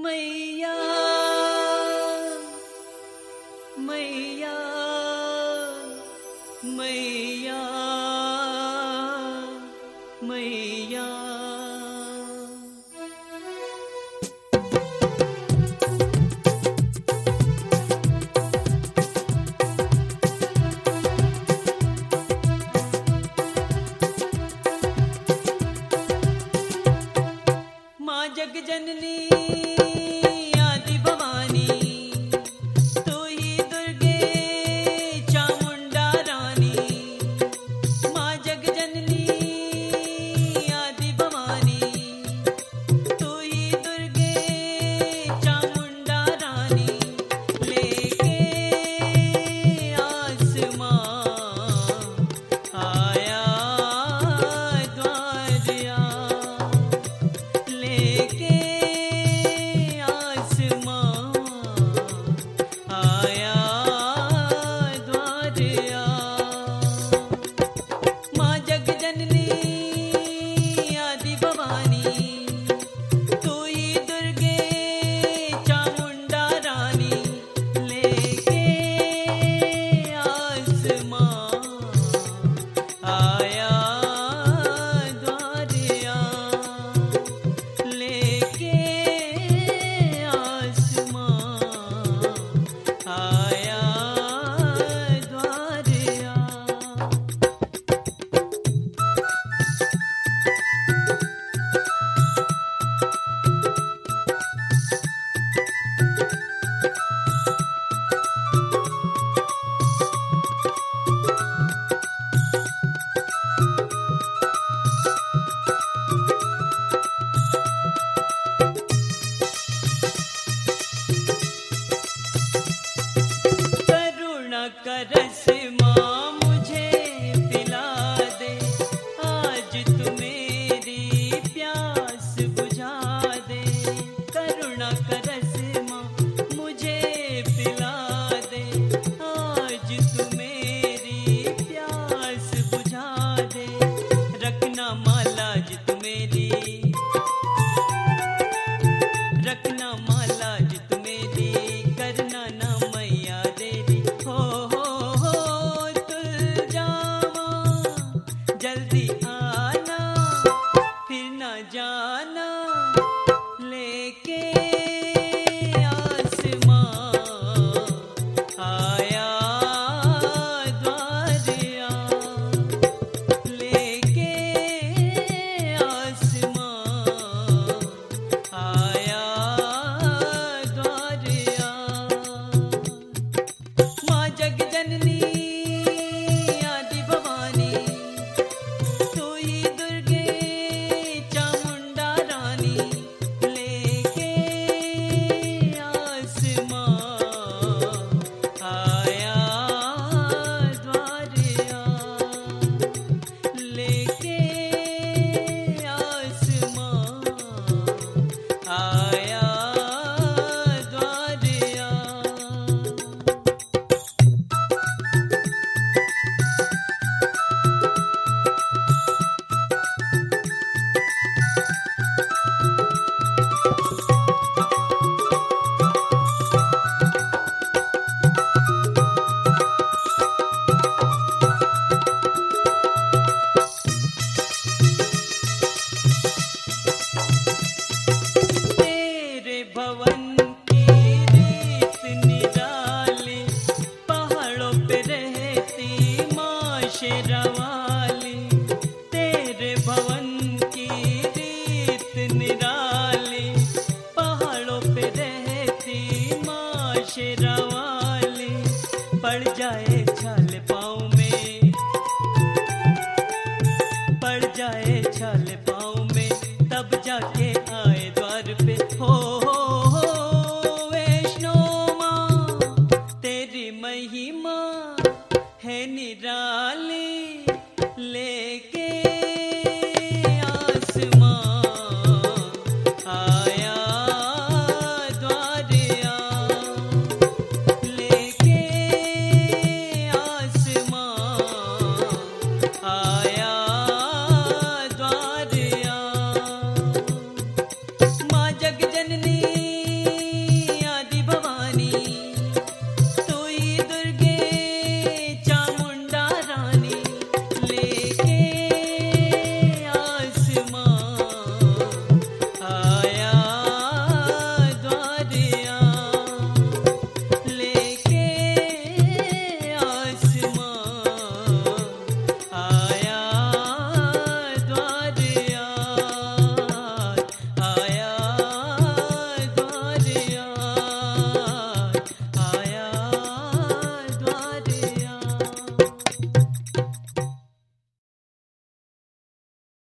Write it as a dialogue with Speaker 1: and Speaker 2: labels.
Speaker 1: मैया मैया मैया मैया। माँ जग जननी आदि भवानी, तू ही दुर्गे चामुंडा रानी। माँ जग जननी आदि भवानी, तू ही दुर्गे चामुंडा रानी। लेके आसमां आया द्वारिया, लेके आसमां आया द्वारिया। माँ जग जननी आदि भवानी, तू ही दुर्गे चामुंडा रानी। लेके आसमां आया द्वारिया, लेके आसमां आया द्वारिया। करुणा का रस माँ मुझे पिला दे, आज तू मेरी प्यास बुझा दे। करुणा का रस माँ मुझे पिला दे, आज तू मेरी प्यास बुझा दे। रखना माँ लाज तू मेरी, रखना माँ लाज तू मेरी, करना ना मैया देरी। हो तुल जामा, जल्दी आना, फिर ना जाना। लेके आसमां आया द्वारिया, लेके आसमां आया द्वारिया। माँ जग जननी आदि भवानी, तू ही दुर्गे चामुंडा रानी। लेके आसमां आया द्वारिया, लेके आसमां आया द्वारिया। तेरे भवन की रीत निराली, पहाड़ों पे रहती माँ शेरावाली। तेरे भवन की रीत निराली, पहाड़ों पे रहती माँ शेरावाली। पड़ जाए छाल पाँव में, पड़ जाए छाल पाँव में, तब जाके आए द्वार पे। हो